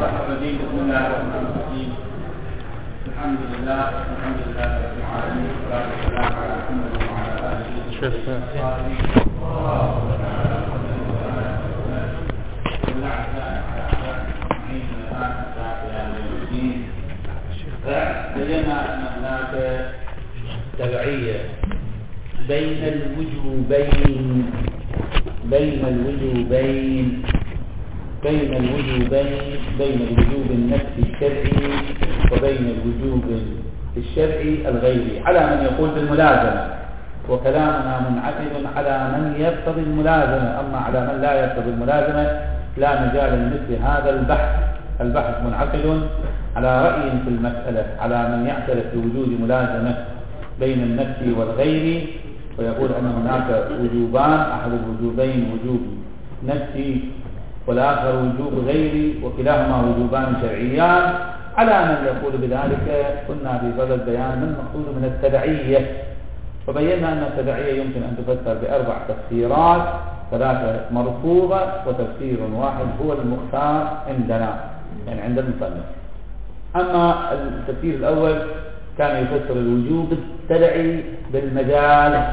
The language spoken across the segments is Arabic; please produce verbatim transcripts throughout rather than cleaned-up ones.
الرجيم. بسم الله الرحمن الرحيم. الحمد لله الحمد لله رب العالمين، والصلاة والسلام على محمد وعلى آله وصحبه بينا أن هناك تبعية بين الوجوبين بين الوجوبين بين الوجوبين بين الوجوب النفسي الشرعي وبين الوجوب الشرعي الغيري على من يقول بالملازمة، وكلامنا منعقد على من يقتضي الملازمة. أما على من لا يقتضي الملازمة لا مجال لمثل هذا البحث. البحث منعقد على رأي في المسألة على من يعترف بوجود ملازمة بين النفسي والغيري ويقول أن هناك وجوبان، أحد الوجوبين وجوب نفسي والآخر وجوب غيري، وكلاهما وجوبان شرعيان. على من يقول بذلك قلنا في فضل البيان من المقصود من التبعية، فبينا أن التبعية يمكن أن تفسر بأربع تفسيرات، ثلاثة مرفوضة وتفسير واحد هو المختار عندنا يعني عند المصنف. أما التفسير الأول كان يفسر الوجوب التبعي بالمجال،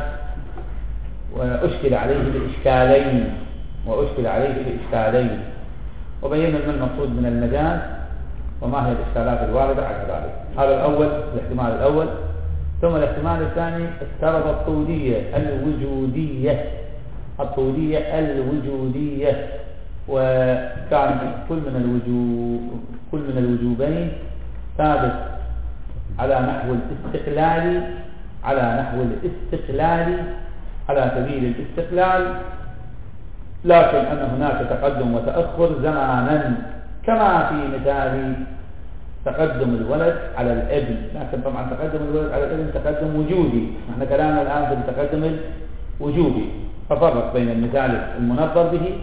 وأشكل عليه الإشكالين وأشكل عليه الإشكالين وبينا ما المقصود من المجال وما هي الإشكالات الواردة على ذلك. هذا الأول الاحتمال الأول. ثم الاحتمال الثاني افترض الطولية الوجودية الطولية الوجودية وكان كل من الوجوب كل من الوجوبين ثابت على نحو الاستقلال على نحو الاستقلال على سبيل الاستقلال، لكن أن هناك تقدم وتأخر زمانا كما في مثال تقدم الولد على الابن، لكن طبعا تقدم الولد على الابن تقدم وجودي، نحن كلامنا الآن في التقدم الوجودي. ففرق بين المثال المنظر به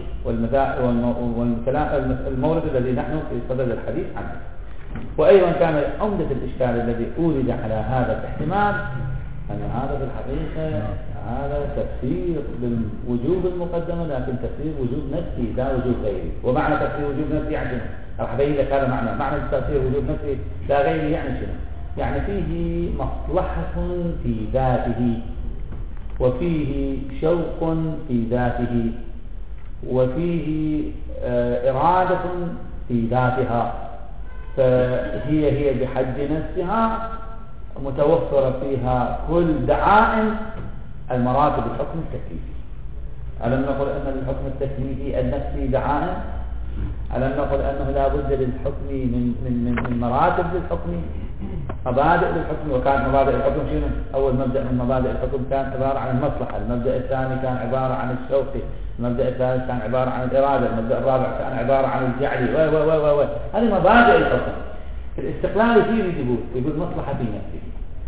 والمورد الذي نحن في صدد الحديث عنه. وأيضا كان عمدة الإشكال الذي أورد على هذا الاحتمال أن هذا في الحقيقة هذا تفسير بالوجوب المقدمة، لكن تفسير وجوب نفسي لا وجوب غيري. ومعنى تفسير وجوب نفسي يعني شنو؟ راح أبين لك هذا معنى معنى تفسير وجوب نفسي لا غيري يعني شنو؟ يعني فيه مصلحة في ذاته، وفيه شوق في ذاته، وفيه إرادة في ذاتها، فهي هي بحد نفسها متوفرة فيها كل دعائم المراتب الحكم التكليفي. ألم نقل أن الحكم التكليفي النفسي دعائم؟ ألم نقل أنه لا بد للحكم من, من, من مراتب للحكم، مبادئ للحكم؟ وكانت مبادئ الحكم شنو؟ أول مبدأ من مبادئ الحكم كان عبارة عن المصلحة، المبدأ الثاني كان عبارة عن الشوق، المبدأ الثالث كان عبارة عن الإرادة، المبدأ الرابع كان عبارة عن الجعل و و و و هذه مبادئ الحكم. الاستقلال فيه يقول يقول مصلحة في نفسه،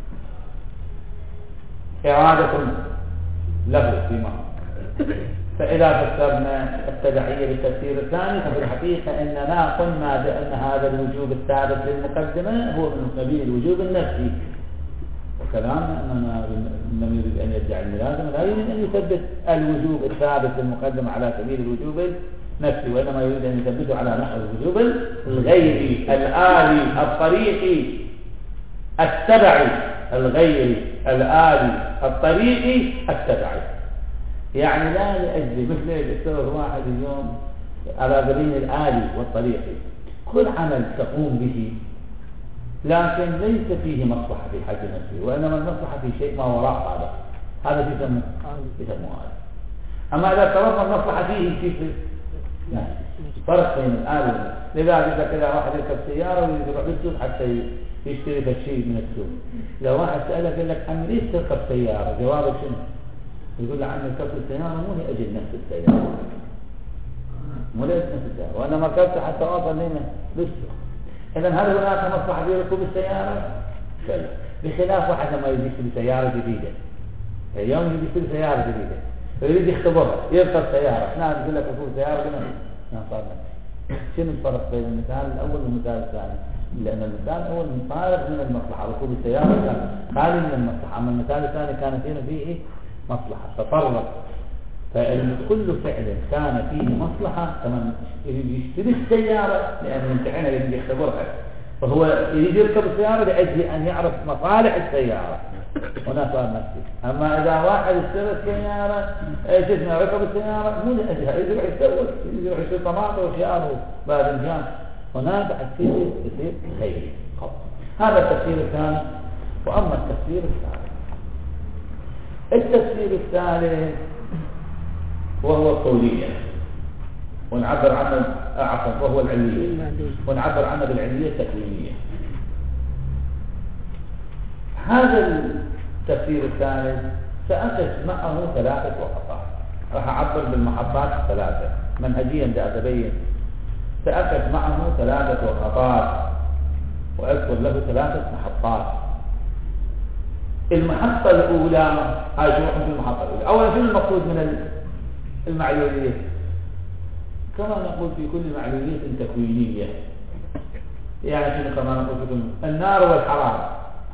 إرادة له فيما. فإذا فسرنا التبعية بالتفسير الثاني ففي الحقيقة أننا قلنا بأن هذا الوجوب الثابت للمقدمة هو من قبيل الوجوب النفسي، وكلامنا أننا لم يريد أن يدعي الملازمة لا يريد أن يثبت الوجوب الثابت للمقدمة على سبيل الوجوب النفسي، وإنما يريد أن يثبته على نحو الوجوب الغيري الآلي الطريقي التبعي الغيري الآلي الطريقي التبعي. يعني لا لأجل مثل يتصور واحد اليوم على سبيل الآلي والطريقي كل عمل تقوم به لكن ليس فيه مصلحة في حد نفسه، وإنما المصلحة في شيء ما وراء هذا هذا يسمى يسمى آلي. أما إذا افترضنا المصلحة فيه كيف لا فرق بين الآلي. لذلك إذا واحد يركب سيارة ويريد يروح السوق حتى يشتري فشيء من السوق، لو واحد سألك يقول لك عمي ليش تركب سيارة؟ جوابك شنو؟ يقول له عمي ركبت السيارة مو لأجل نفس السيارة، مو لأجل نفس السيارة، وأنا ركبت حتى أوصل لنا للسوق. إذا هل هناك مصلحة في ركوب السيارة؟ كلا. بخلاف واحد لما يريد يشتري سيارة جديدة، اليوم يريد يشتري سيارة جديدة ويريد يختبرها يركب سيارة، نعم يقول لك ركوب السيارة كمان نعم صار. شنو الفرق بين المثال الأول والمثال الثاني؟ لأن المثال الأول مفارغ من المصلحة، ركوب السيارة كان خالي من المصلحة، أما المثال الثاني كان فيه فيه مصلحة. تفرق فكل فعل كان فيه مصلحة، كمان يريد يشتري السيارة لأن يمتحنها يريد يختبرها، فهو يريد يركب السيارة لأجل أن يعرف مصالح السيارة، هنا صار نفسي. أما إذا واحد اشترى السيارة جسمه ركب السيارة مو لأجلها، يروح يسوي يروح يشتري طماطم وخيار وباذنجان، هناك التفسير يصير خيري. هذا التفسير الثاني. وأما التفسير الثالث، التفسير الثالث وهو الطولية، ونعبر عنه عفوا وهو العلية، ونعبر عنه بالعلية التكوينية. هذا التفسير الثالث سأقف معه ثلاثة وقفات، راح أعبر بالمحطات الثلاثة منهجيا لأتبين. سأقف معه ثلاثة وقفات وأذكر له ثلاثة محطات. المحطة الأولى هاي شو في المحطة الأولى. أولا شو المقصود من المعلولية؟ كما نقول في كل معلولية تكوينية، يعني شنو كما نقول في كل النار والحرارة.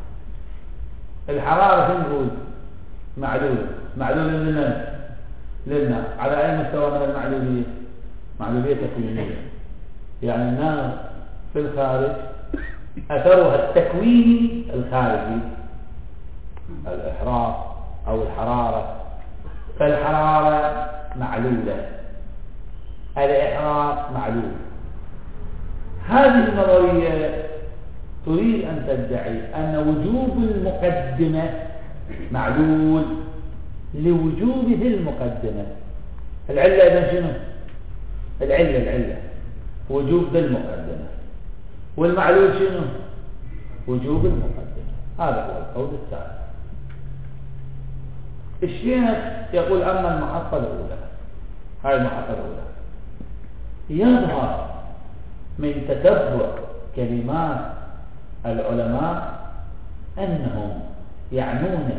الحرارة شنو نقول؟ معلول، معلول لنا لنا على أي مستوى من المعلولية؟ معلولية تكوينية، يعني النار في الخارج أثرها التكويني الخارجي الإحراق أو الحرارة، فالحرارة معلولة، الإحراق معلول. هذه النظرية تريد أن تدعي أن وجوب المقدمة معلول لوجوب ذي المقدمة. العلة إذن شنو؟ العلة العلة وجوب ذي المقدمة، والمعلول شنو؟ وجوب المقدمة. هذا هو القول الثالث. الشيخ يقول أما المحطة الأولى، هاي المحطة الأولى يظهر من تتبع كلمات العلماء أنهم يعنون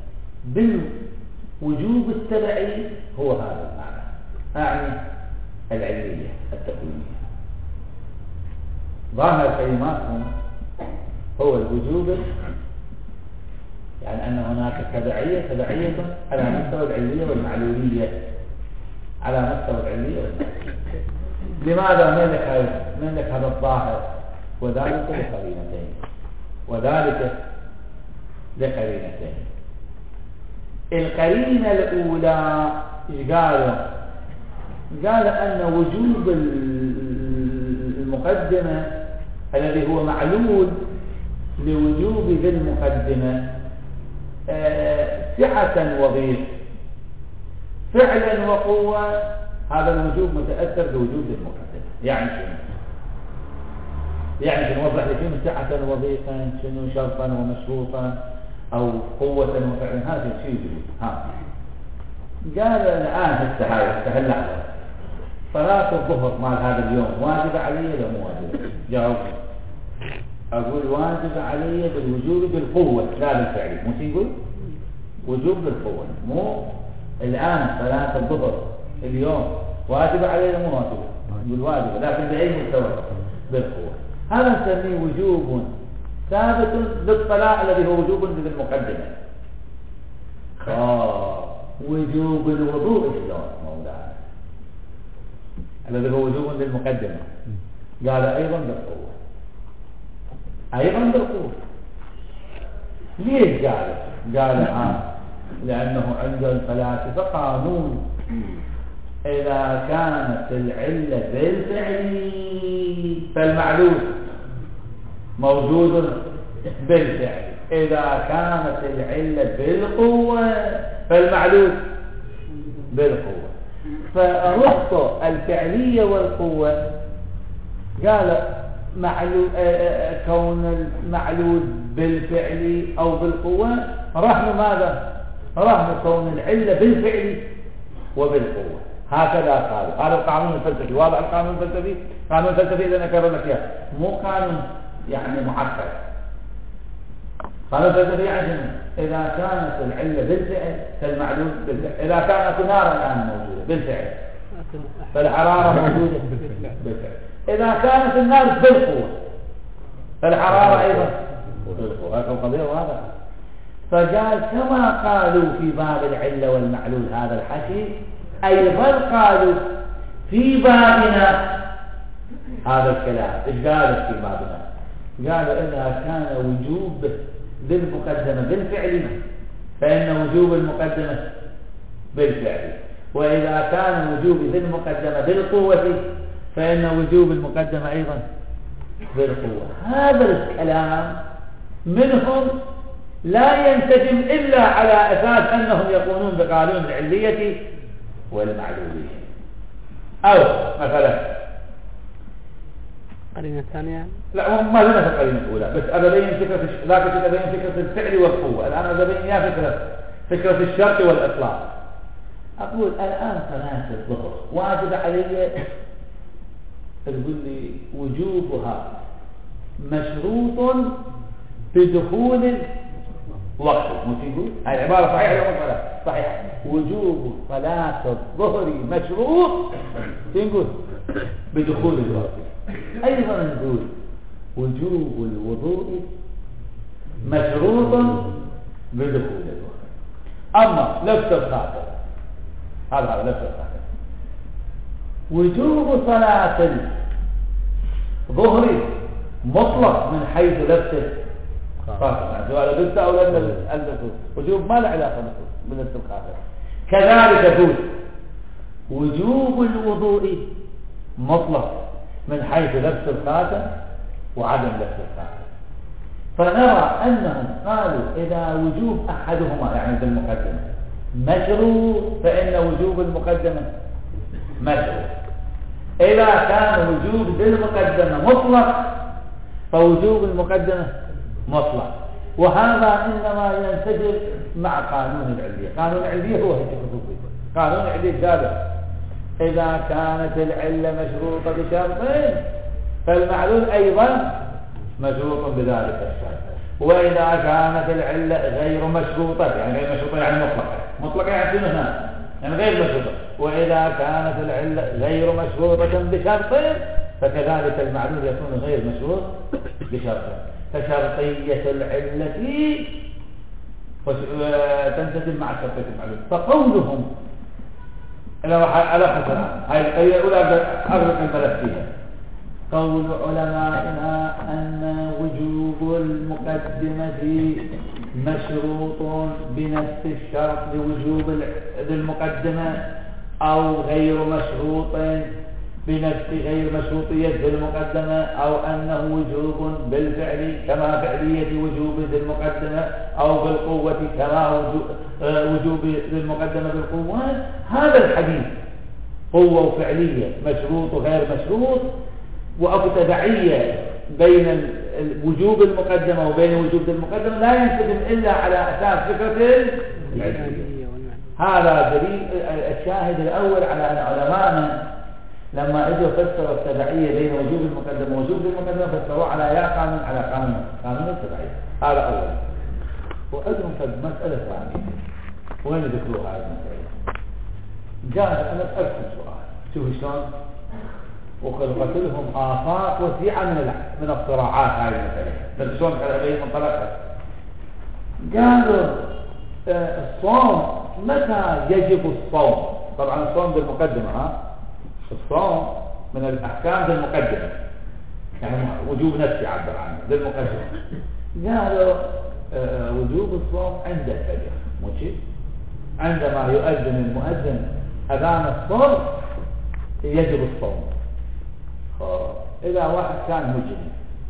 بالوجوب التبعي هو هذا المعنى، أعني العلمية التكوينية. ظاهر كلماتهم هو الوجوب، يعني أن هناك تبعية تبعية على مستوى العلية والمعلولية، على مستوى العلية والمعلولية. لماذا من لك هذا الظاهر؟ وذلك لقرينتين، وذلك لقرينتين. القرينة الأولى قالوا قال أن وجوب المقدمة الذي هو معلول لوجوب ذي المقدمة سعة وضيق، فعلا وقوة، هذا الوجوب متأثر بوجوب ذي المقدمة. يعني شنو؟ يعني شنو؟ وضح لي شنو سعة وضيقا، شنو شرطا ومشروطا أو قوة وفعلا، هذا الشيء يجري. ها قال الآن هسه هاي هسه اللحظة صلاة الظهر مال هذا اليوم واجب علي ولا مو واجب؟ جاوب. أقول واجب علي بالوجوب بالقوة لا بالفعل. مو يقول وجوب بالقوة، مو الآن صلاة الظهر اليوم واجب علي ولا مو واجب؟ يقول واجب، لكن بأي مستوى؟ بالقوة. هذا نسميه وجوب ثابت للصلاة الذي هو وجوب بالمقدمة. آه وجوب الوضوء شلون مولانا الذي هو وجوب بالمقدمة؟ قال أيضا بالقوة، أيضا بالقوة. ليش قال؟ قال آه لأنه عند الفلاسفة قانون إذا كانت العلة بالفعل فالمعلول موجود بالفعل، إذا كانت العلة بالقوة فالمعلول بالقوة. فربط الفعلية والقوة قال معلول كون المعلول بالفعل أو بالقوة رهن ماذا؟ رهن كون العلة بالفعل وبالقوة. هكذا قالوا. هذا القانون الفلسفي. واضح القانون الفلسفي؟ قانون الفلسفي إذا نكرر لك إياه مو قانون يعني معقد. قانون الفلسفي يعني إذا كانت العلة بالفعل فالمعلول بالفعل. إذا كانت نارا الآن موجودة بالفعل فالحرارة موجودة بالفعل. إذا كانت النار بالقوة فالحرارة أيضا بالقوة. هذه القضية واضحة. فقال كما قالوا في باب العلة والمعلول هذا الحكي أيضا قالوا في بابنا هذا الكلام. إيش قالوا في بابنا؟ قالوا إذا كان وجوب ذي المقدمة بالفعل فإن وجوب المقدمة بالفعل، وإذا كان وجوب ذي المقدمة بالقوة فإن وجوب المقدمة أيضا بالقوة. هذا الكلام منهم لا ينسجم إلا على أساس أنهم يقولون بقانون العلية والمعلولية. أو مثلا قرينة ثانية، لا ما لنا في القرينة الأولى، بس أبين فكرة لا كنت أبين فكرة الفعل والقوة. الآن أبين يا فكرة فكرة الشرط والإطلاق. أقول الآن صلاة الظهر واجب علي، تقول لي وجوبها مشروط بدخول الوقت، مو تقول هاي عبارة صحيحة ولا مش صحيحة؟ وجوب صلاة الظهر مشروط تقول بدخول الوقت. أيضا نقول وجوب الوضوء مشروط بدخول الوقت. أما لبس الخاتم هذا هذا لبس الخاتم وجوب صلاة الظهر مطلق من حيث لبس الخاتم، يعني سواء لبسه أو لم يلبسه وجوب ما له علاقة بلبس الخاتم. كذلك تقول وجوب الوضوء مطلق من حيث لبس الخاتم وعدم لبس الخاتم. فنرى أنهم قالوا إذا وجوب أحدهما يعني بالمقدمة مشروط فإن وجوب المقدمة مشروط. إذا كان وجوب بالمقدمة مطلق فوجوب المقدمة مطلق. وهذا إنما ينسجم مع قانون العلية. قانون العلية هو قانون العلية قال إذا كانت العلة مشروطة بشرطين فالمعلول أيضا مشروط بذلك الشرط. وإذا كانت العلة غير مشروطة يعني غير مشروطة يعني مطلقة مطلقة يعني هنا يعني غير مشروطة. وإذا كانت العلة غير مشروطة بشرطين فكذلك المعلول يكون غير مشروط بشرطين. فشرطية العلة تنسجم مع شرطية المعلول. فقولهم على حسن هاي القضية الأولى أغلق الملف فيها. قول علمائنا أن وجوب المقدمة مشروط بنفس الشرط لوجوب المقدمة أو غير مشروط بنفس غير مشروطية المقدمة، أو أنه وجوب بالفعل كما فعلية وجوب المقدمة، أو بالقوة كما وجوب المقدمة بالقوة. هذا الحديث قوة وفعلية مشروط وغير مشروط، وأكو تبعية بين وجوب المقدمة وبين وجوب المقدمة لا ينسجم إلا على أساس فكرة العلمية. هذا دليل الشاهد الأول على أن علماءنا لما اجوا فسروا التبعية بين وجوب المقدمة ووجوب المقدمة فسروا على يا قانون على قانون قانون التبعية. هذا أول. وعندهم مسألة ثانية وين ذكروا هذه المسألة؟ جاء أنا أسألكم سؤال شوفوا شلون وخلقت لهم آفاق وسيعة من من الصراعات هذه المسألة. بس شلون على منطلقها؟ قالوا الصوم متى يجب الصوم؟ طبعا الصوم بالمقدمة ها الصوم من الأحكام بالمقدمة يعني وجوب نفسي عبر عنه بالمقدمة. قالوا آه وجوب الصوم عند الفجر ماشي عندما يؤذن المؤذن أذان الصوم يجب الصوم. إذا واحد كان مجرم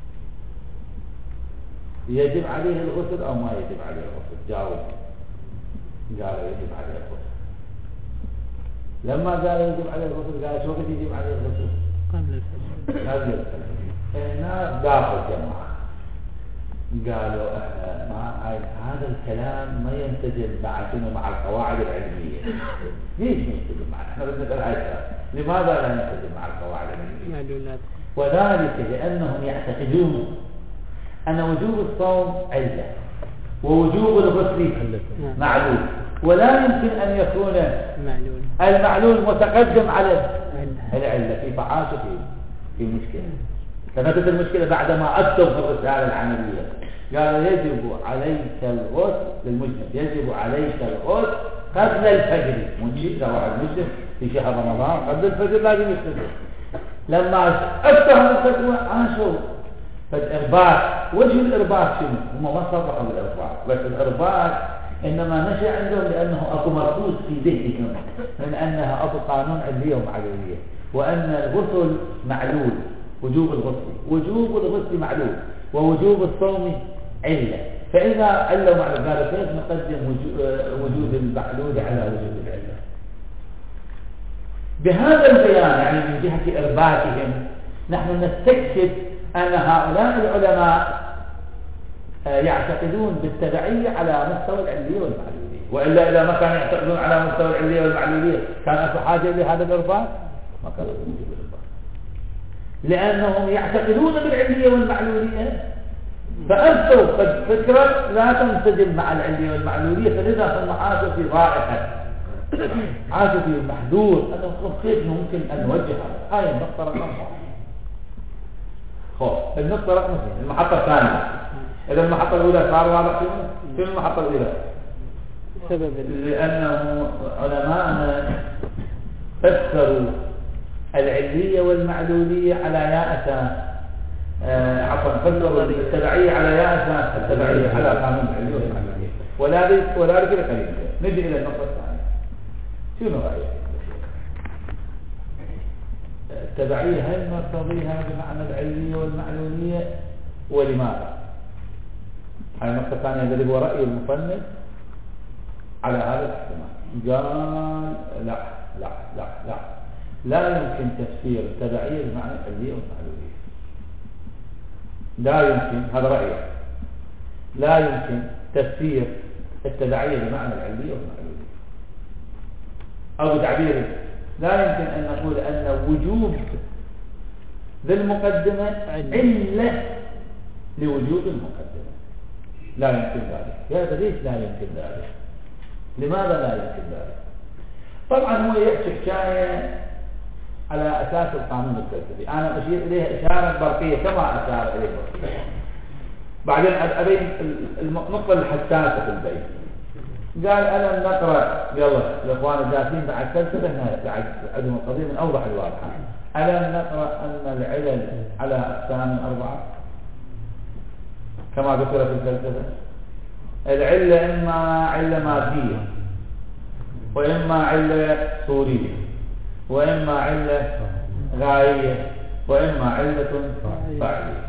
يجب عليه الغسل أو ما يجب عليه الغسل؟ جاوب. قالوا يجب عليه الغسل. لما قال يجب عليه الغسل قال شو قد يجب عليه الغسل؟ قبل الفجر. قبل الفجر. هنا داخل جماعة قالوا احنا مع هذا الكلام ما ينسجم مع شنو مع القواعد العلمية. ليش ما ينسجم معنا؟ احنا بدنا نسأل هاي الكلام. لماذا لا ينسجم مع القواعد العلمية؟ وذلك لأنهم يعتقدون أن وجوب الصوم علة ووجوب الغسل معلول، ولا يمكن أن يكون المعلول متقدم على العلة في فعاشة في في مشكلة. فنتت المشكلة بعدما أكتب في الرسالة العملية قال يجب عليك الغسل للمجنب يجب عليك الغسل قبل الفجر، منشئ لو واحد مسلم في شهر رمضان قبل الفجر لازم يغتسل. لما افتح الفتوى عاشوا فالإرباط. وجه الإرباط شنو؟ هم ما صرحوا بالإرباط، بس الإرباط إنما نشأ عندهم لأنه أكو مركوز في ذهنهم من أنها أكو قانون علية ومعلولية، وأن الغسل معلول، وجوب الغسل وجوب الغسل معلول، ووجوب الصوم علة. فإذا علوا مع ذلك كيف نقدم وجود المعلول على وجود العلة؟ بهذا البيان يعني من جهة إرباطهم نحن نستكشف أن هؤلاء العلماء يعتقدون بالتبعية على مستوى العلية والمعلولية، وإلا إذا ما كانوا يعتقدون على مستوى العلية والمعلولية كان أكو حاجة لهذا الإرباط؟ ما كانوا يوجد الإرباط، لأنهم يعتقدون بالعلية والمعلولية فأنتوا فكرة لا تنسجم مع العلية والمعلولية، فلذا هم عاشوا في ضائقة، عاشوا في محذور. أنا كيف ممكن أن نوجه هذا؟ هاي النقطة رقم واحد. خوف النقطة رقم اثنين، المحطة الثانية. إذا المحطة الأولى صار واضح شنو؟ شنو المحطة الأولى؟ سبب لأنه علماءنا فسروا العلية والمعلولية على يا أساس آه عفوا فسروا التبعية على يا أساس التبعية على قانون العلية والمعلولية، ولا ولا ذكر قليل. نجي إلى النقطة الثانية. شنو رأيك؟ التبعية هل نرتضيها بمعنى العلية والمعلولية ولماذا؟ هاي النقطة الثانية الذي هو رأي المصنف على هذا الاحتمال. قال لا لا لا لا لا يمكن تفسير التبعية بمعنى العلية والمعلولية، لا يمكن، هذا رأيه، لا يمكن تفسير التبعية بمعنى العلية والمعلولية، أو بتعبير لا يمكن أن نقول أن وجوب ذي المقدمة علة لوجوب المقدمة. لا يمكن ذلك. يا ليش لا يمكن ذلك؟ لماذا لا يمكن ذلك؟ طبعا هو يحكي حكاية على أساس القانون الفلسفي، أنا أشير إليها إشارة برقية كما أشار إليه برقية. بعدين أبين النقطة الحساسة في البيت. قال ألم نقرأ، يلا الإخوان الجالسين بعد فلسفة بعد عندهم القضية من أوضح الواضحة. ألم نقرأ أن العلل على أقسام أربعة كما ذكر في الفلسفة؟ العلة إما علة مادية، وإما علة صورية، وإما علة غائية، وإما علة فاعلية.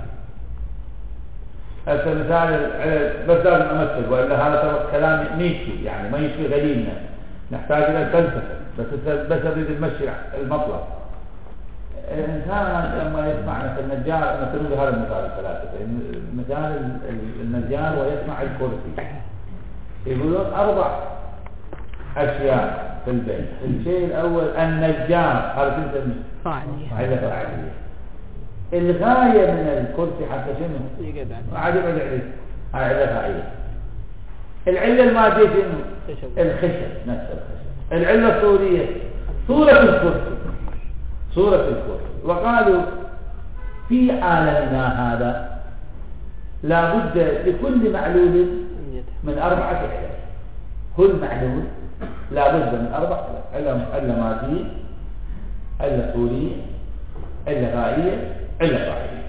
هذا مثال بس لازم أمثل، وإلا هذا طبق كلام نيتشي يعني ما يشفي غليلنا، نحتاج إلى الفلسفة بس بس أريد المشي المطلب. الإنسان لما يسمع مثل النجار، أنا تنوي هذا المثال الفلاسفة، مثال النجار ويسمع الكرسي، يقولون أربع أشياء في البيت. الشيء الأول النجار، هذا كنت فاعلية فاعلية. الغاية من الكرسي حتى شنو؟ عادي بعد عليه هاي علة فاعلية. العلة المادية شنو؟ الخشب، نفس الخشب. العلة الصورية صورة الكرسي، صورة الكرسي. وقالوا في عالمنا هذا لا بد لكل معلول من أربعة علل. كل معلول لا بد من أربعة علل: علة مادية، علة صورية، علة غائية، علة فاعلية.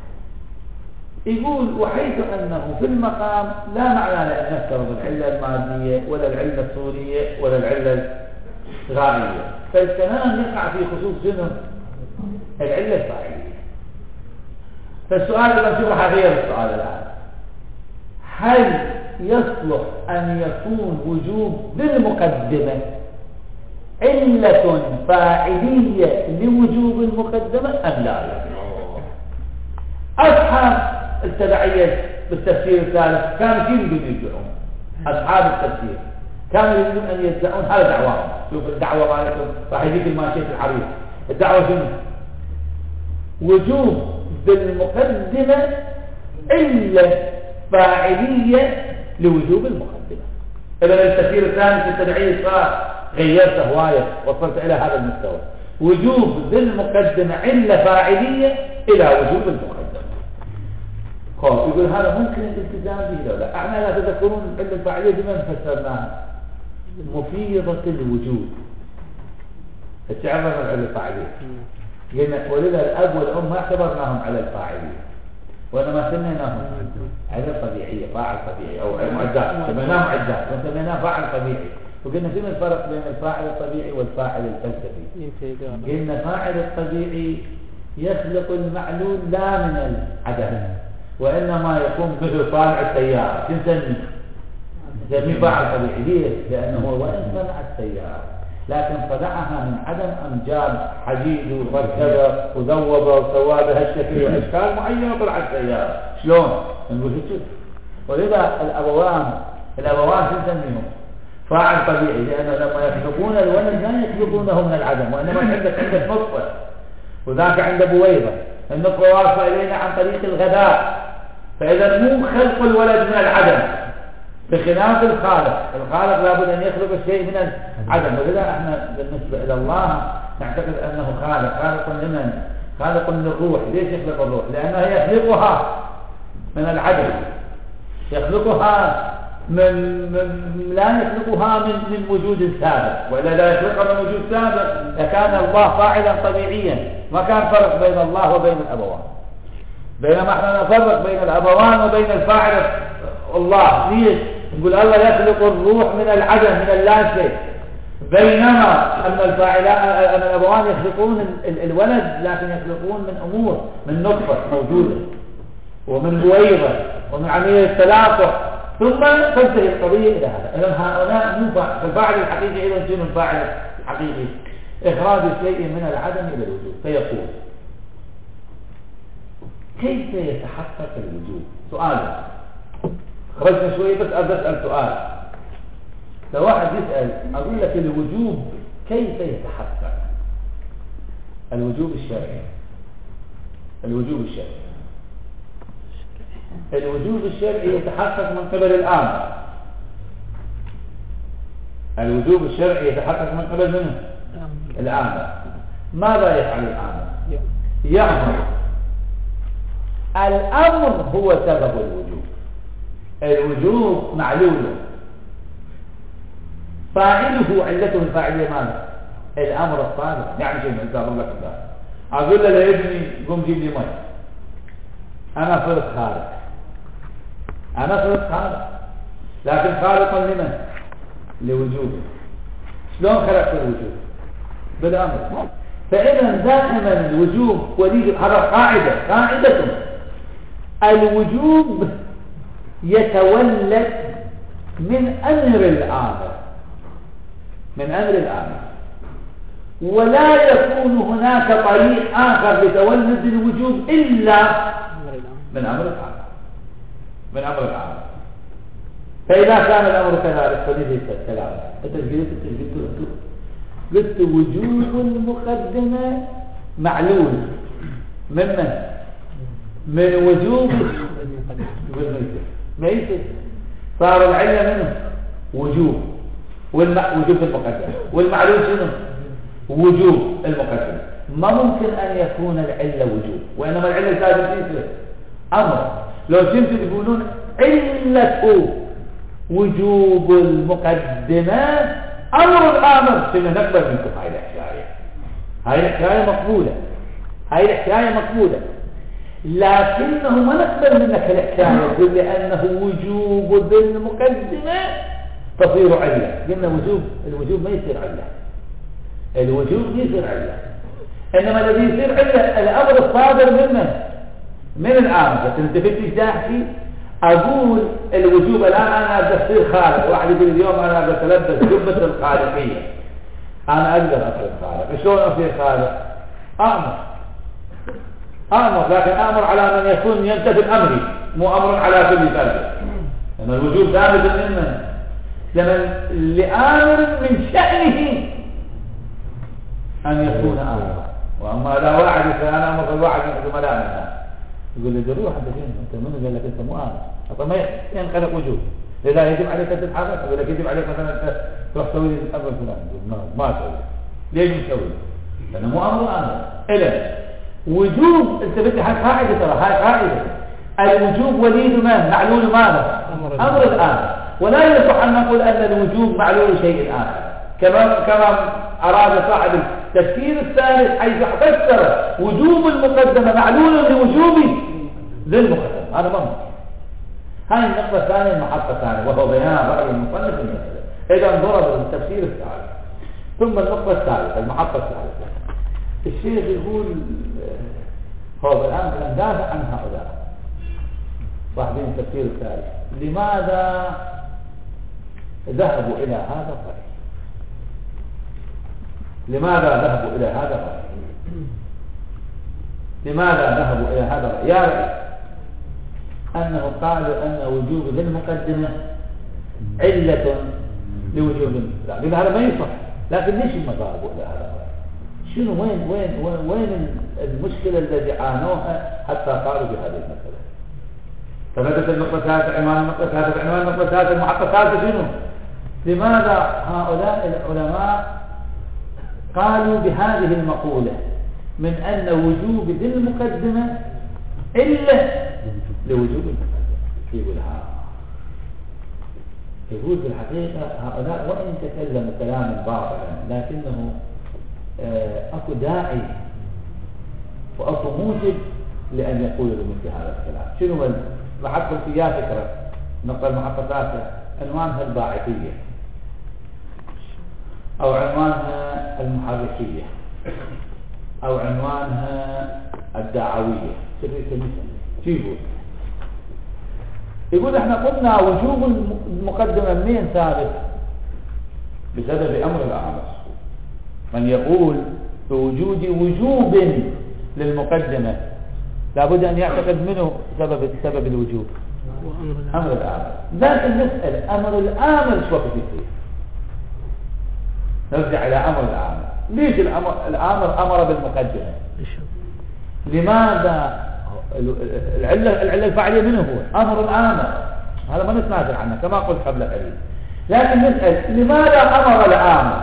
يقول وحيث أنه في المقام لا معنى لأن نفترض العلة المادية ولا العلة الصورية ولا العلة الغائية، فالكلام يقع في خصوص شنو؟ العلة الفاعلية. فالسؤال إذا نشوف غير السؤال الآن، هل يصلح أن يكون وجوب بالمقدمة علة فاعلية لوجوب المقدمة أم لا؟ أصحاب التبعية بالتفسير الثالث كانوا كيف يريدون يرجعون؟ أصحاب التفسير كانوا يريدون أن يدعون، هذا دعواهم. شوف الدعوة مالتهم راح يجيك الماشية العريض. الدعوة شنو؟ وجوب بالمقدمة علة فاعلية لوجوب المقدمة. إذا التفسير الثاني في التبعية صار غيرت هواية، وصلت إلى هذا المستوى. وجوب بالمقدمة علة فاعلية إلى وجوب المقدمة. خلاص يقول هذا ممكن الالتزام به لو لا. احنا لا تذكرون العلة الفاعلية بمن فسرناها؟ مفيضة الوجود. تعرف على الفاعلين، قلنا ولذا الأب والأم ما اعتبرناهم على الفاعلين، وإنما سميناهم على الطبيعية، فاعل طبيعي أو معدات، سميناهم معدات وسميناه فاعل طبيعي. وقلنا فيما الفرق بين الفاعل الطبيعي والفاعل الفلسفي؟ قلنا فاعل الطبيعي يخلق المعلول لا من العدم، وإنما يقوم به صانع السيارة. نسميه نسميه فاعل طبيعي. ليش؟ لأنه هو وإن صنع السيارة لكن صنعها من عدم، أم جاب حديد وركبه وذوبه وسوى بها الشكل وأشكال معينة وطلعت السيارة. شلون؟ نقول هيك. ولذا الأبوان الأبوان شو نسميهم؟ فاعل طبيعي، لأنه لما يخلقون الولد لا يخلقونه من العدم، وإنما عندك عندك نطفة، وذاك عنده بويضة، النطفة واصلة إلينا عن طريق الغذاء، فإذا مو خلق الولد من العدم بخلاف الخالق. الخالق لابد أن يخلق الشيء من العدم. ولذا احنا بالنسبة إلى الله نعتقد أنه خالق. خالق لمن؟ خالق للروح. ليش يخلق الروح؟ لأنه يخلقها من العدم، يخلقها من, من لا يخلقها من من وجود سابق، ولا لا يخلقها من وجود سابق لكان الله فاعلا طبيعيا. ما كان فرق بين الله وبين الأبوان، بينما احنا نفرق بين الأبوان وبين الفاعل الله. ليش؟ نقول الله يخلق الروح من العدم من اللا شيء، بينما أن الفاعلان أن الأبوان يخلقون الولد لكن يخلقون من أمور، من نطفة موجودة ومن بويضة ومن عملية التلاقح، ثم تنتهي القضية إلى هذا. إذن هؤلاء مو فاعل. فالفاعل الحقيقي إذا شنو الفاعل الحقيقي؟ إخراج الشيء من العدم إلى الوجود. فيقول كيف يتحقق الوجود؟ سؤال خرجنا شوية بس أسأل سؤال. لو واحد يسأل أقول لك الوجوب كيف يتحقق؟ الوجوب الشرعي. الوجوب الشرعي الوجوب الشرعي يتحقق من قبل الآمر. الوجوب الشرعي يتحقق من قبل منه الآمر. ماذا يفعل الآمر؟ يأمر. الأمر هو سبب الوجوب. الوجوب معلول، فاعله علته الفاعلية ماذا؟ الأمر الصالح. يعني شيء من الله كذا أقول له لابني قم جيب لي مي، أنا فرض خالق، أنا فرض خالق، لكن خالق لمن؟ لوجوده. شلون خلقت الوجود؟ بالأمر. فإذا دائما الوجوب وليد. هذا قاعدة قاعدة الوجوب يتولد من أمر الآمر، من أمر الآمر، ولا يكون هناك طريق آخر لتولد الوجود إلا من أمر الآمر، من أمر الآمر. فإذا كان الأمر كذلك فليس الكلام. التسجيلات التسجيلات قلت وجوب المقدمة معلول من من وجوب ما يصير. صار العلة منه وجوب وجوب المقدمة، والمعلول شنو؟ وجوب المقدمة. ما ممكن أن يكون العلة وجوب، وإنما العلة لازم تصير أمر. لو كنتم تقولون علة وجوب المقدمة أمر الآمر كنا نقبل منكم هاي الحكاية. هاي الحكاية مقبولة، هاي الحكاية مقبولة، لكنه ما نقبل منك الحكاية تقول لأنه وجوب بالمقدمة تصير علة. قلنا وجوب، الوجوب ما يصير علة، الوجوب يصير علة، إنما الذي يصير علة الأمر الصادر منه من الآمر. تنتبه تحكي أقول الوجوب الآن أنا بصير خالق. واحد يقول اليوم أنا بتلبس جبة الخالقية، أنا أقدر أصير خالق. شلون أصير خالق؟ أمر أمر، لكن أمر على من يكون ينتفي أمري، مو أمر على كل فرد. لأن الوجوب ثابت من لمن لآمر من شأنه أن يكون أمرا. وأما لا واحد فأنا أمر الواحد من زملاء الناس يقول لي روح أنت فين؟ أنت من قال لك أنت مو آمر؟ فما ينخلق وجوب، لذا يجب عليك أن تتحرك. يقول لك يجب عليك مثلا أنت تروح تسوي لي الأمر فلان، ما تسوي. ليش نسوي؟ لأنه مو أمر آمر. إلا وجوب انت بدي هاي قاعده، ترى هاي قاعده. الوجوب وليد من معلول ماذا؟ امر الامر. ولا يصح أن نقول أن الوجوب معلول شيء آخر، كما كما أراد صاحب التفسير الثالث حيث فسر وجوب المقدمة معلول لوجوب ذي المقدمة. هذا مهم. هذه النقطة الثانية، المحطة الثانية، وهو بيان رأي المصنف المسألة إذا انظر للتفسير الثالث. ثم النقطة الثالثة، المحطة الثالثة، الشيخ يقول هو الآن ندافع عن هؤلاء صاحبين التفسير الثالث، لماذا ذهبوا إلى هذا الرأي؟ لماذا ذهبوا إلى هذا الرأي؟ لماذا ذهبوا إلى هذا الرأي؟ يا رأي أنه قالوا أن وجوب ذي المقدمة علة لوجوب لا، هذا ما يصح. لكن ليش ما ذهبوا إلى هذا الرأي؟ شنو وين وين وين المشكلة التي عانوها حتى قالوا بهذه المسألة؟ فبدت النقطة الثالثة عنوان النقطة الثالثة عنوان النقطة الثالثة المحطة الثالثة شنو؟ لماذا هؤلاء العلماء قالوا بهذه المقولة من أن وجوب ذي المقدمة إلا لوجوب المقدمة؟ يقول ها يقول في الحقيقة هؤلاء وإن تكلموا كلاما باطلا لكنه أكو داعي وأكو موجب لأن يقولوا مثل هذا الكلام. شنو محطة فيها فكرة نقل المحطات عنوانها الباعثية أو عنوانها المحركية أو عنوانها الدعوية. شو يقول؟ يقول احنا قلنا وجوب المقدمة منين ثابت؟ بسبب أمر الآمر. من يقول بوجود وجوب للمقدمة لابد أن يعتقد منه سبب سبب الوجوب أمر الآمر. لكن نسأل أمر الآمر شو وقت يصير؟ نرجع إلى أمر الآمر. ليش الأمر الآمر أمر بالمقدمة؟ لماذا؟ العلة العلة الفاعلية منه هو أمر الآمر، هذا ما نتنازل عنه كما قلت قبل قليل. لكن نسأل لماذا أمر الآمر؟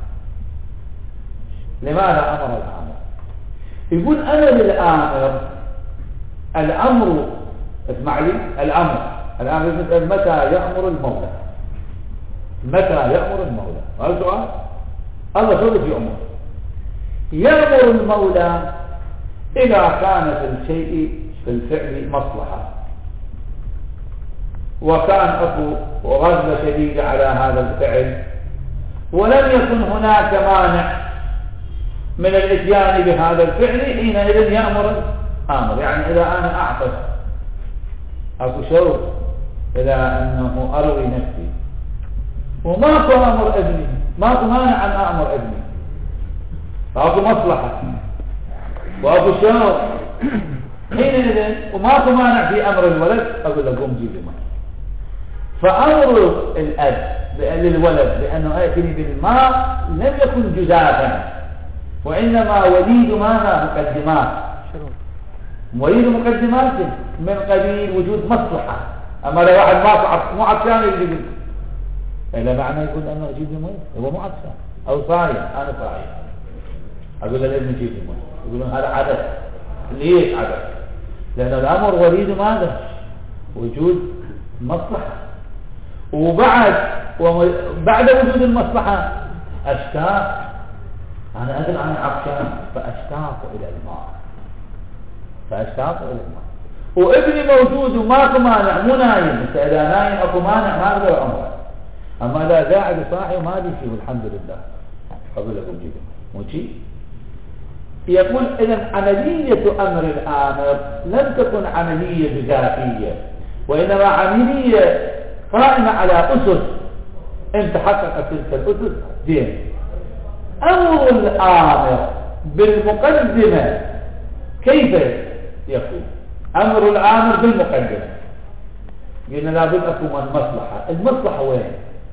لماذا أمر الآمر؟ يقول أمر الآمر الأمر، اسمع لي، الأمر الآمر نسأل متى يأمر المولى؟ متى يأمر المولى؟ هذا سؤال. الله شو بده يأمر؟ يأمر المولى إذا كان في الشيء في الفعل مصلحة وكان أكو غضبة شديدة على هذا الفعل ولم يكن هناك مانع من الاتيان بهذا الفعل، حينئذ يأمر الآمر. يعني إذا أنا أعطش أكو شوق إلى أنه أروي نفسي وماكو أمر ابني، ماكو مانع أن أمر ابني، فأكو مصلحة وأكو شوق، حينئذ وماكو مانع في أمر الولد أقول له قم جيب ماء. فأمر الأب للولد بأنه أأتني بالماء لم يكن جزافا، وإنما وليد ماذا؟ مقدمات. وليد مقدمات من قبيل وجود مصلحة. أما لو واحد ما مو عطشان يجي إلا معنى يقول أنه أجيب لي ماء هو مو عطشان أو صايم، أنا صايم أقول له لازم يجيب لي ماء، يقولون هذا عدد. ليش عدد؟ لأن الأمر وليد ماذا؟ وجود مصلحة. وبعد وبعد وجود المصلحة أشتاق، أنا أدري عن عطشان فأشتاق إلى الماء، فأشتاق إلى الماء. وابني موجود وماكو مانع، مو نايم، إذا نايم أكو مانع ما أقدر أمره. أما لا قاعد صاحي وما أدري فيه والحمد لله أقول لكم جيدا موجي. يقول إذن عملية أمر الآمر لم تكن عملية ذاتية، وإنما عملية قائمة على أسس، إن تحققت تلك الأسس دين. أمر الآمر بالمقدمة كيف يكون؟ أمر الآمر بالمقدمة قلنا لابد أكون المصلحة. المصلحة وين؟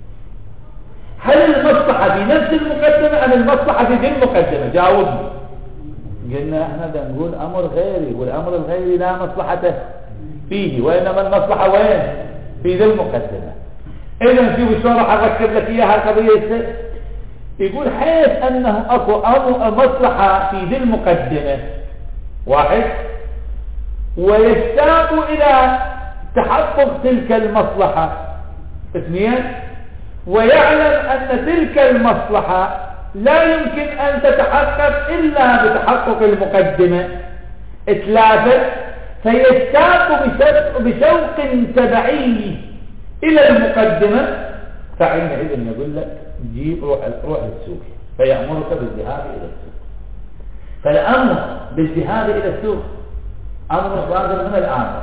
هل المصلحة في نفس المقدمة أم المصلحة في ذي المقدمة؟ جاوبني. قلنا احنا بدنا نقول أمر غيري، والأمر الغيري لا مصلحة فيه، وإنما المصلحة وين؟ في ذي المقدمة. إذا شوف شلون راح أركب لك إياها القضية. يقول حيث أنه أكو مصلحة في ذي المقدمة واحد، ويشتاق إلى تحقق تلك المصلحة اثنين، ويعلم أن تلك المصلحة لا يمكن أن تتحقق إلا بتحقق المقدمة. ثلاثة، فيشتاق بشوق تبعي إلى المقدمة، فحينئذ يقول لك جيب روح روح للسوق، فيأمرك بالذهاب إلى السوق. فالأمر بالذهاب إلى السوق أمر صادر من الآمر،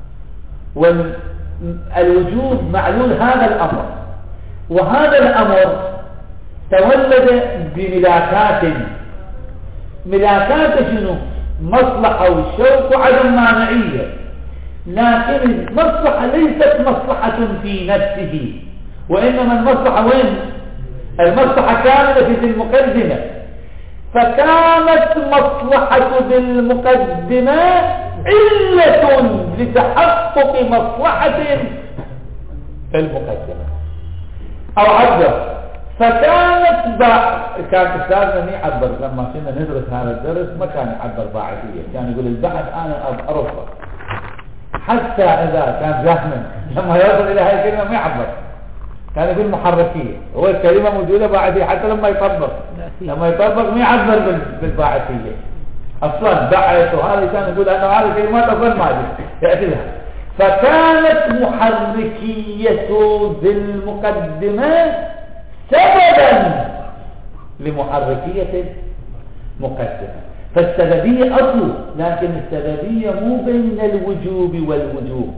والوجوب معلول هذا الأمر، وهذا الأمر تولد بملاكات. ملاكات شنو؟ مصلحة والشوق وعدم مانعية، لكن المصلحة ليست مصلحة في نفسه، وإنما المصلحة وين؟ المصلحة كاملة في المقدمة. فكانت مصلحة بالمقدمة علة لتحقق مصلحة في المقدمة. أو عبر، فكانت باع كان أستاذنا يعبر لما كنا ندرس هذا الدرس، ما كان يعبر باعثية، كان يقول البعث أنا أرفض، حتى إذا كان جهما لما يصل إلى هذه الكلمة ما يعبر، كان يقول محركية. هو الكلمة موجودة باعثية حتى لما يطبق لما يطبق ما يعبر بالباعثية أصلا بعث، وهذا كان يقول أنه هذه الكلمات أصلا ما يأتي لها. فكانت محركية بالمقدمة سببا لمحركية المقدمة. فالسببية أصل، لكن السببية مو بين الوجوب والوجوب.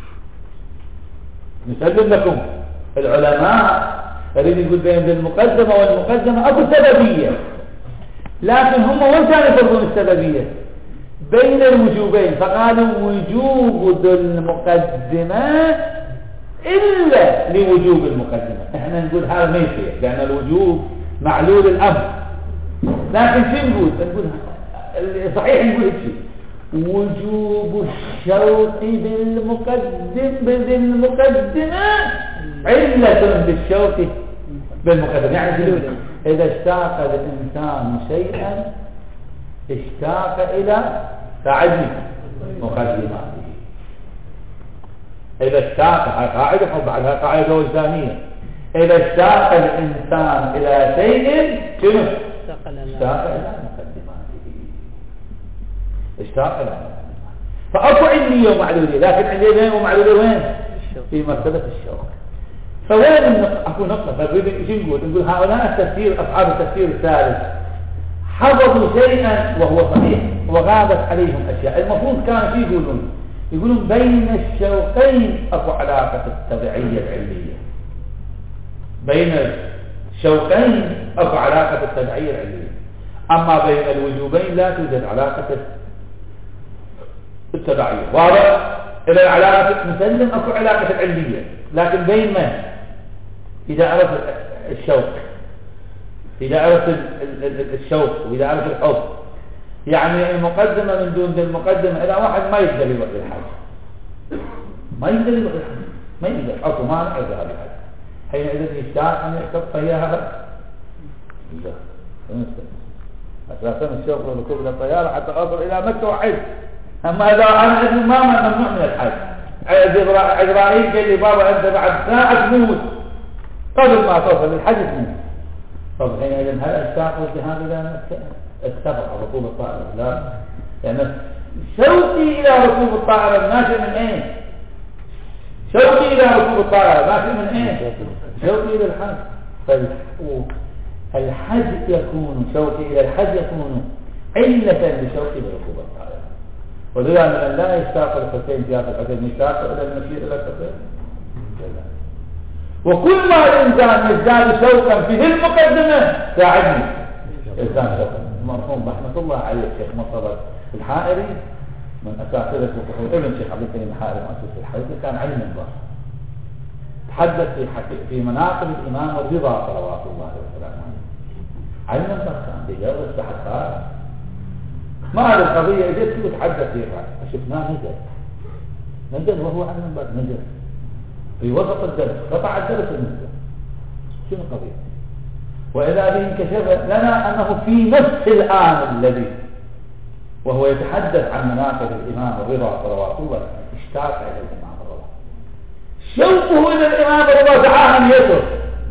نسلم لكم العلماء يريد يقول بين المقدمة والمقدمة أكو سببية، لكن هم وين كانوا يفرضون السببية؟ بين الوجوبين، فقالوا وجوب المقدمة إلا لوجوب المقدمة. احنا نقول هذا ما يصير، لأن الوجوب معلول الأمر. لكن شو نقول؟ نقول صحيح نقول شيء وجوب الشوق بالمقدم بالمقدمة علة بالشوق بالمقدمة. يعني شنو؟ إذا اشتاق الإنسان شيئا اشتاق إلى تعدي مقدماته. إذا اشتاق، قاعدة وبعدها قاعدة وجدانية، إذا اشتاق الإنسان إلى شيء شنو؟ اشتاق إلى مقدماته. اشتاق إلى مقدماته. فأكو علية ومعلولية، لكن علية وين ومعلولية وين؟ في مرتبة الشوق. فوين النقطة؟ أكو نقطة. فنريد ايش نقول؟ نقول هؤلاء التفسير أصحاب التفسير الثالث حفظوا شيئا وهو صحيح وغابت عليهم أشياء. المفروض كانوا شو يقولون؟ يقولون بين الشوقين أكو علاقة التبعية العلمية. بين الشوقين أكو علاقة التبعية العلمية، أما بين الوجوبين لا توجد علاقة التبعية. واضح؟ إلى العلاقة نسلم أكو علاقة العلمية، لكن بين من؟ إذا عرف الشوق، إذا عرف الشوق وإذا عرف الحب، يعني المقدمة من دون المقدمة إلى واحد ما يقدر يروح للحج، ما يقدر يروح للحج، ما يقدر، أكو مانع يذهب للحج. حينئذ يشتاق أن يركب طيارة، أساسا الشوق والركوب للطيارة حتى أوصل إلى مكة وحج. أما إذا أنا عندي ما ممنوع من الحج. عزرائيل قال لي بابا أنت بعد ساعة تموت قبل ما توصل للحج تموت. طب حينئذ هل اشتاق الذهاب إلى مكة؟ السفر ركوب الطائرة؟ لا، لأن شوقي إلى ركوب الطائرة ناشئ من أين؟ شوقي إلى ركوب الطائرة ناشئ من أين؟ شوقي إلى الحج. فالحج يكون شوقي إلى الحج يكون علة لشوقي لركوب الطائرة. ولذا من لا يشتاق الحسين في هذا الحسين يشتاق إلى المشير إلى الحسين. وكل ما الإنسان يزداد شوقا في المقدمة ساعدني يزداد شوقا. المرحوم رحمة الله عليه الشيخ مصطفى الحائري من أساتذة وفحول ابن الشيخ عبد الكريم الحائري مؤسس الحديث، كان علم الله تحدث في في مناقب الإمام الرضا صلوات الله وسلامه عليه. علم الله كان بجرد السحقات ما هذه القضية اجت وتحدث فيها، شفناه نزل نزل وهو علم الله نزل في وسط الدرس، قطع الدرس النزل. شنو القضية؟ وإذا به انكشف لنا أنه في نفس الآن الذي وهو يتحدث عن مناقب الإمام الرضا صلوات الله اشتاق إلى الإمام الرضا، شوقه إلى الإمام رضا دعاهم يصرف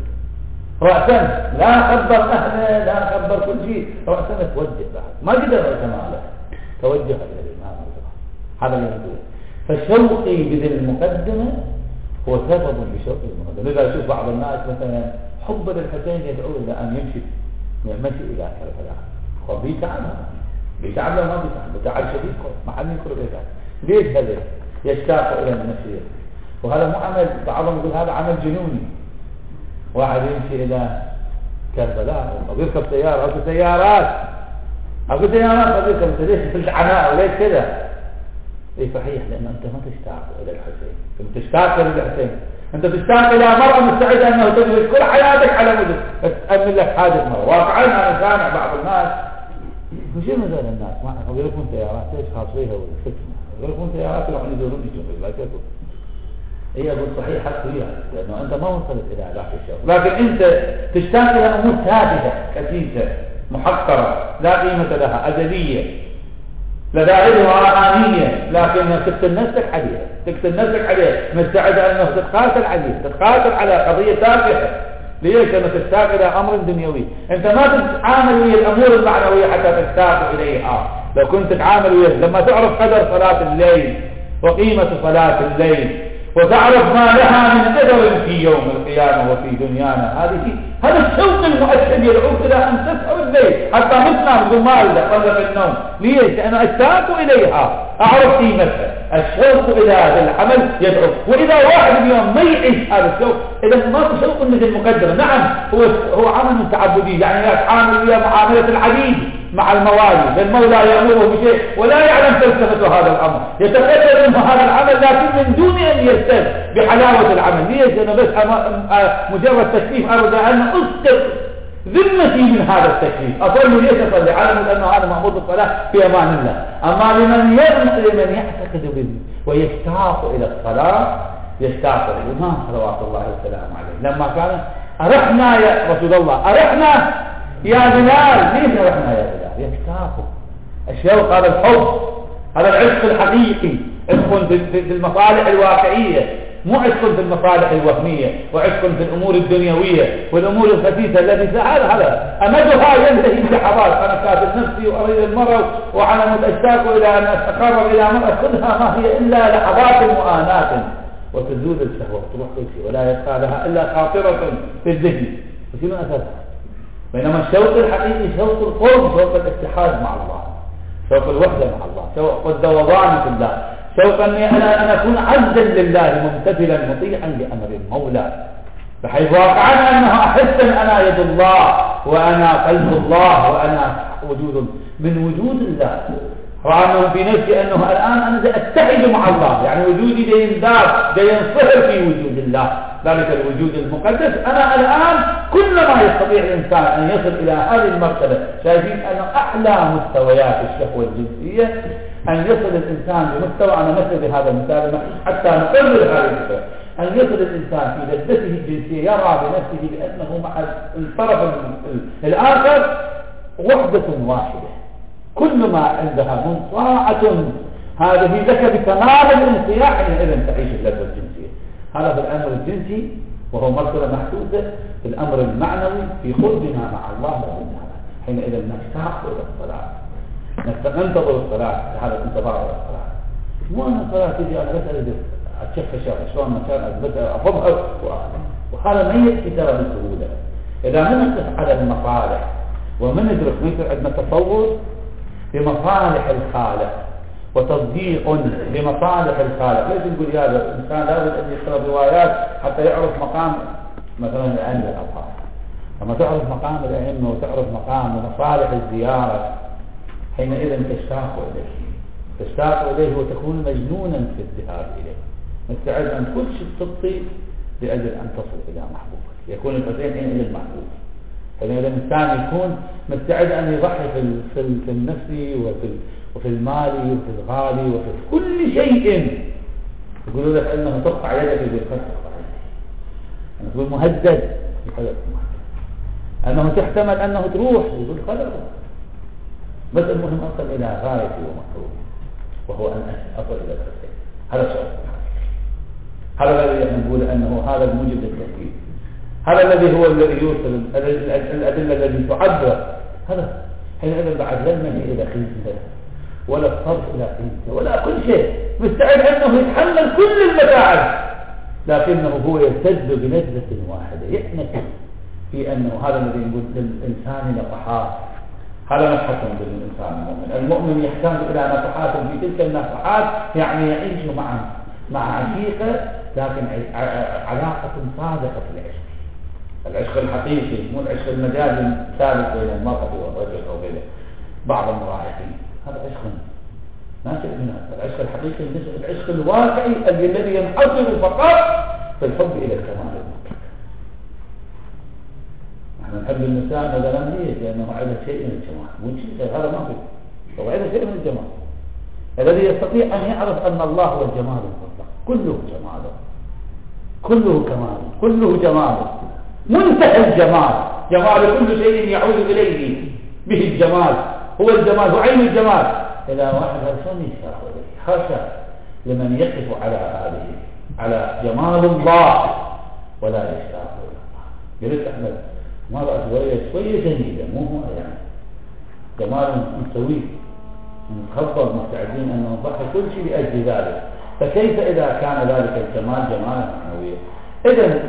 رأسا، لا خبر أهله لا خبر كل شيء، رأسا توجه بعد ما قدر كماله توجه إلى الإمام رضا. هذا اللي نقول. فشوقي بذي المقدمة هو سبب لشوق المقدمة. لذا أشوف بعض الناس مثلا حب للحسين يدعو إلى أن يمشي يمشي إلى كربلاء، هو بيتعب بيتعب له ما بيتعب بيتعب شديد ما حد ينكر بيتعب. ليش هذا؟ يشتاق إلى المسير، وهذا مو عمل، بعضهم يقول هذا عمل جنوني. واحد يمشي إلى كربلاء ويركب سيارة أو سيارات أو سيارات ويركب، ليش في العناء وليش كذا؟ اي صحيح، لأن أنت ما تشتاق إلى الحسين، أنت تشتاق إلى الحسين، أنت تشتاق إلى مرأة مستعدة أنه تجلس كل حياتك على مدد تأمن لك حاجة مرة. واقعا أنا سامع بعض الناس وشنو ذول الناس ما يركبون سيارات ليش خاصيها والفتنة، يركبون سيارات يروحون يزورون يجون لا يكذبون. هي أقول صحيح حق وياك، لأنه أنت ما وصلت إلى ذاك الشوق، لكن أنت تشتاق إلى أمور ثابتة خسيسة محقرة لا قيمة لها أزلية لذائذها آنية، لكن تقتل نفسك عليها، تقتل نفسك عليها، مستعدة أنه تتقاتل عليه، تتقاتل على قضية تافهة. ليش؟ لما تشتاق إلى أمر دنيوي. أنت ما تتعامل ويا الأمور المعنوية حتى تشتاق إليها. لو كنت تتعامل ويا لما تعرف قدر صلاة الليل وقيمة صلاة الليل وتعرف ما لها من قدر في يوم القيامة وفي دنيانا هذه، هذا الشوق المؤثر يدعوك إلى أن تسهر الليل حتى مثنى بدون ما إذا قلب النوم. ليش؟ أنا أشتاق إليها، أعرف قيمتها. الشوق إلى هذا العمل يدعو. وإذا واحد اليوم ما يعيش هذا الشوق، إذا ما في شوق مثل المقدمة. نعم هو هو عمل تعبدي، يعني يتعامل ويا معاملة العبيد مع الموالي، المولى يأمره بشيء ولا يعلم فلسفة هذا الأمر، يتقدر منه هذا العمل لكن من دون أن يرتد بحلاوة العمل. ليش؟ أنا بس مجرد تكليف أرجو أن أسقط ذمتي من هذا التكليف، أصلي ليش أصلي؟ علم أنه هذا مأمور بالصلاة في أمان الله. أما لمن لمن يعتقد به ويشتاق إلى الصلاة يشتاق إلى الإمام صلوات الله وسلامه عليه لما كان أرحنا يا رسول الله، أرحنا يا بلال. ليش أرحنا يا بلال؟ يشتاق. الشوق هذا الحب، هذا العشق الحقيقي، عشق في المصالح الواقعية، مو عشق في المصالح الوهمية وعشق في الأمور الدنيوية والأمور الخفيفة التي سهل هذا أمدها ينتهي بلحظات. أنا كاتب نفسي وأريد المرة وعلى مد أشتاق إلى أن أتقرب إلى مرة، كلها ما هي إلا لحظات مؤانات وتزول الشهوة تروح كل شيء ولا يبقى لها إلا خاطرة في الذهن. وشنو أساسها؟ بينما الشوق الحقيقي شوق القرب، شوق الاتحاد مع الله، شوق الوحدة مع الله، شوق الذوبان في الله، شوق أني أنا, أنا أكون عبدا لله ممتثلا مطيعا لأمر المولى، بحيث واقعا أنه أحس أن أنا يد الله وأنا قلب الله وأنا وجود من وجود الله، وأنه في نفسي أنه الآن أنا أتحد مع الله، يعني وجودي ده ينذاب ده ينصهر في وجود الله، ذلك الوجود المقدس. أنا الآن كل ما يستطيع الإنسان أن يصل إلى هذه المرتبة. شايفين أنه أعلى مستويات الشهوة الجنسية أن يصل الإنسان بمستوى، أنا مثل بهذا المثال حتى نقرر هذه الفكرة، أن يصل الإنسان في لذته الجنسية يرى بنفسه بأنه مع الطرف الآخر وحدة واحدة، كل ما عندها منصاعة هذه لك بكمال الانصياع حينئذ تعيش اللذة الجنسية. هذا في الأمر الجنسي وهو مرتبة محدودة. في الأمر المعنوي في خلقنا مع الله لابد حينئذ نشتاق إلى الصلاة، ننتظر الصلاة، هذا انتظار الصلاة. مو أن الصلاة تجي أنا بس أتشفى شرع شلون ما كان أثبتها أفضل، وهذا ما يأتي ترى بسهولة. إذا ما نقف على المصالح ومن ندرك مثل عندنا تصور بمصالح الخالق وتصديق لمصالح الخالق. ليش نقول هذا الإنسان لابد أن يقرأ روايات حتى يعرف مقام مثلا الأئمة الأطهار. لما تعرف مقام الأئمة وتعرف مقام ومصالح الزيارة حينئذ تشتاق إليه، تشتاق إليه وتكون مجنونا في الذهاب إليه، مستعد أن كل شيء تبطي لأجل أن تصل إلى محبوبك. يكون الحسين حينئذ المحبوب، حينئذ الإنسان يكون مستعد أن يضحي في في النفس وفي وفي المال وفي الغالي وفي كل شيء. يقولوا لك أنه تقطع يدك بالقدر، تقطع يدك، أنه تقول مهدد بقدر مهدد، أنه تحتمل أنه تروح يقول قدر، بس المهم أصل إلى غايتي ومطلوبي وهو أن أصل إلى الحسين. هذا الشرط، هذا الذي نقول أنه هذا الموجب للتأكيد، هذا الذي هو الذي يوصل الأدلة التي تعبر هذا. حينئذ بعد لا المجيء إلى قيمته ولا الصرف إلى قيمته ولا كل شيء، مستعد أنه يتحمل كل المتاعب، لكنه هو يرتد بنزلة واحدة، يأنس في أنه هذا الذي يقول للإنسان نفحات. هذا نفحة بالإنسان المؤمن. المؤمن يحتاج إلى نفحات، في تلك النفحات يعني يعيش مع مع عشيقة، لكن علاقة صادقة في العشق، العشق الحقيقي، مو العشق المجازي الثابت بين المرأة والرجل أو بين بعض المراهقين. هذا عشق ناشئ من هذا العشق الحقيقي، العشق الواقعي الذي ينحصر فقط في الحب إلى الكمال المطلق. نحن نحب النساء مثلا ليه؟ لأنه عندها شيء من الجمال، مو شيء هذا ما في، هو عنده شيء من الجمال الذي يستطيع أن يعرف أن الله هو الجمال المطلق، كله جماله، كله كمال، كله جمال، منتهى الجمال، جمال كل شيء يعود إليه به الجمال، هو الجمال، هو عين الجمال. إذا واحد هرشان يشاء خشى لمن يقف على هذه على جمال الله ولا يشاء الله. قلت أحمد مرأة شوية شوية جميلة، مو هو يعني جمال مستوي نتخبر مستعدين أن نضحي كل شيء لأجل ذلك، فكيف إذا كان ذلك الجمال جمالا معنويا؟ إذن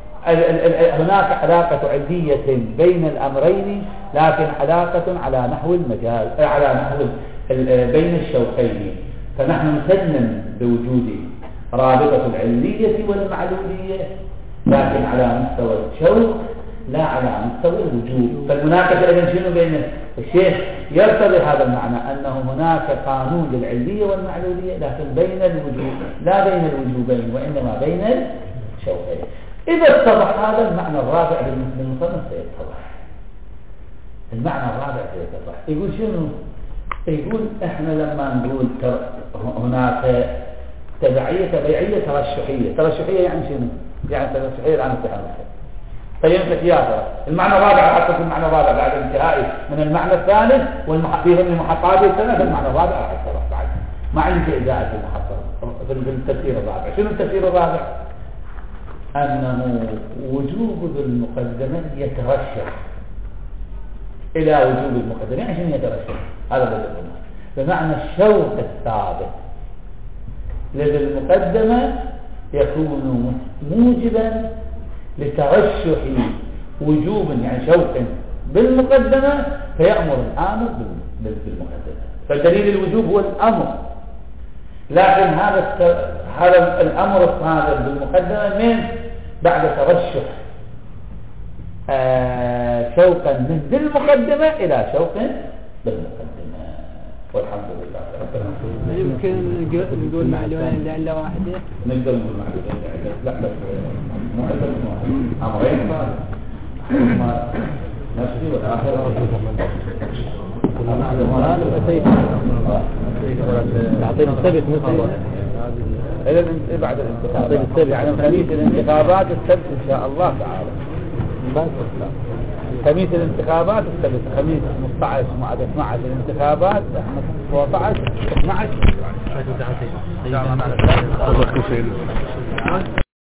هناك علاقة علية بين الأمرين، لكن علاقة على نحو المجال، على نحو بين الشوقين. فنحن نسلم بوجود رابطة العلية والمعلولية، لكن على مستوى الشوق لا على مستوى الوجود. فالمناقشة إذن شنو بين الشيخ يرتضي هذا المعنى أنه هناك قانون للعلية والمعلولية، لكن بين الوجود لا بين الوجوبين وإنما بين الشوقين. إذا اتضح هذا المعنى الرابع للمصنف سيتضح. المعنى الرابع سيتضح. يقول شنو؟ يقول احنا لما نقول هناك تبعية بيعية ترشحية، ترشحية يعني شنو؟ يعني ترشحية الآن امتحان فيمسك ياسر. المعنى الرابع حتى في المعنى الرابع بعد انتهائي من المعنى الثالث والمحققين من محققات السنة، في المعنى الرابع راح يتضح بعد. ما عندي إجازة في المحقق في التفسير الرابع. شنو التفسير الرابع؟ أنه وجوب المقدمة يترشح إلى وجوب المقدمة. يعني شنو يترشح؟ هذا الذي قلنا، بمعنى الشوق الثابت لدى المقدمة يكون موجبا لترشح وجوب، يعني شوق بالمقدمة، فيأمر الآمر بالمقدمة. فدليل الوجوب هو الأمر، لكن هذا هذا الأمر الصادر بالمقدمة من بعد ترشح آه شوقا من بالمقدمة إلى شوق بالمقدمة. والحمد لله رب العالمين. يمكن نقول معلومين لعلة واحدة، نقدر نقول معلومين لعلة، لا بس مو علة واحدة، أمرين ما نفسي والآخرة تعطينا السبت مثل إذا بعد الانتخابات، يعني خميس الانتخابات السبت إن شاء الله تعالى. خميس الانتخابات السبت، خميس خمسة عشر مع اثنا عشر الانتخابات سبعة عشر اثنا عشر.